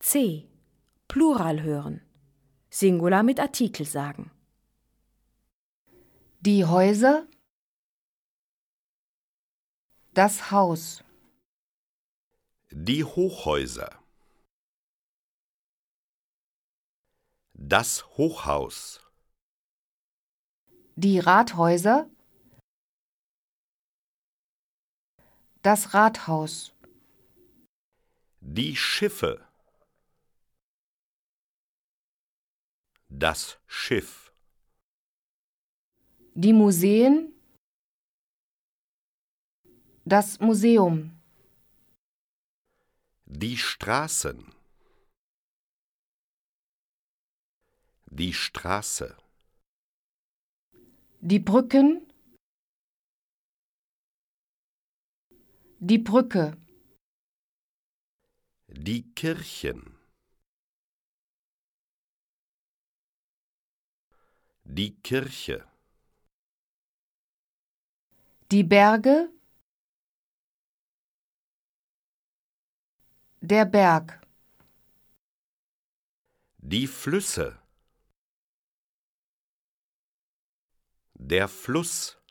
C. Plural hören. Singular mit Artikel sagen. Die Häuser, das Haus. Die Hochhäuser. Das Hochhaus. Die Rathäuser, das Rathaus. Die Schiffe. Das Schiff. Die Museen, das Museum. Die Straßen. Die Straße. Die Brücken, die Brücke. Die Kirchen. Die Kirche. Die Berge, der Berg. Die Flüsse. Der Fluss.